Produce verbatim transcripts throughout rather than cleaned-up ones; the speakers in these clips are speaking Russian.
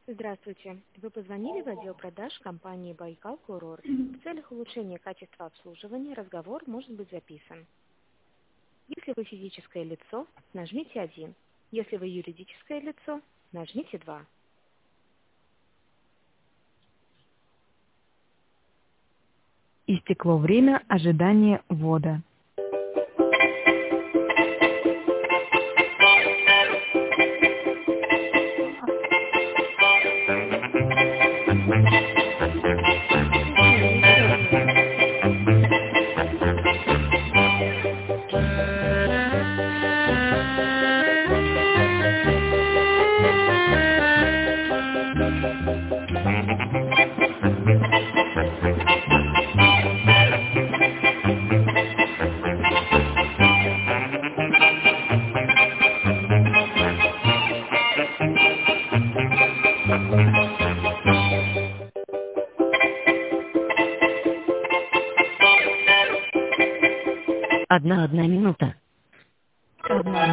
Здравствуйте. Вы позвонили в отдел продаж компании «Байкал Курорт». В целях улучшения качества обслуживания разговор может быть записан. Если вы физическое лицо, нажмите один. Если вы юридическое лицо, нажмите два. Истекло время ожидания ввода. Одна одна минута. Одна.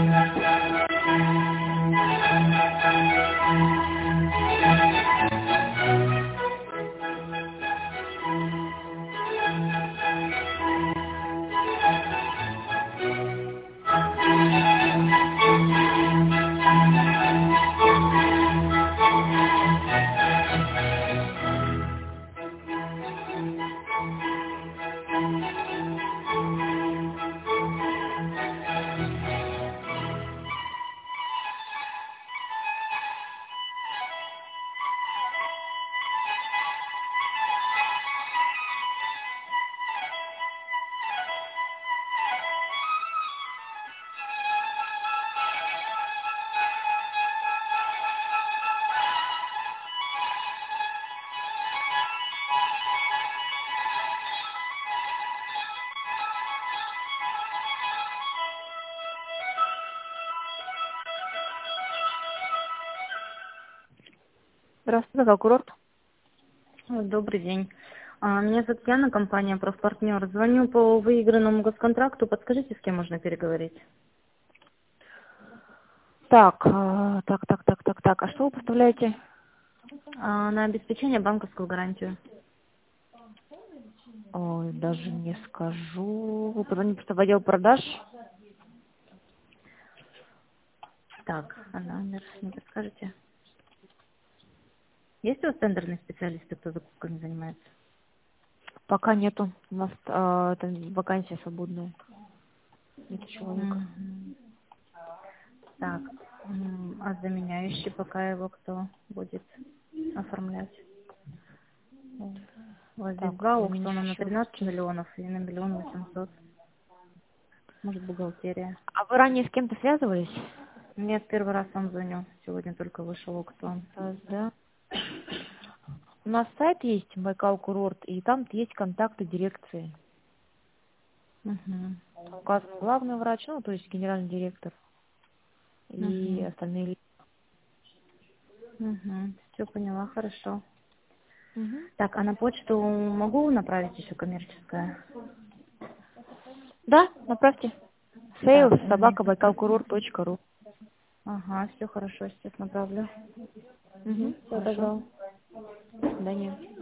Здравствуйте, как курорт. Добрый день. А, Меня зовут Яна, компания «Профпартнер». Звоню по выигранному госконтракту. Подскажите, с кем можно переговорить? Так, э, так, так, так, так, так. А что вы поставляете? А, На обеспечение банковскую гарантию. Ой, даже не скажу. Вы позвоните просто в отдел продаж. Так, а номер не подскажете? Есть у вас тендерные специалисты, кто закупками занимается? Пока нету. У нас э, это вакансия свободная. Нет человека. Мгм. Так, м, а заменяющий пока его кто будет оформлять? У вас здесь Так, два аукциона на заменяющего. тринадцать миллионов и на миллион восемьсот. Может, бухгалтерия. А вы ранее с кем-то связывались? Нет, первый раз вам звоню. Сегодня только вышел аукцион. Раз, да. У нас сайт есть, Байкал Курорт, и там есть контакты дирекции. Угу. Там указан главный врач, ну, то есть генеральный директор и Угу. остальные лица. Угу. Все поняла, хорошо. Мгм. Так, а на почту могу направить еще коммерческое? Да, направьте. Так, Sales у меня... собака байкалкурорт точка ру. Ага, все хорошо, сейчас направлю. Угу, Все, хорошо. добро. До свидания.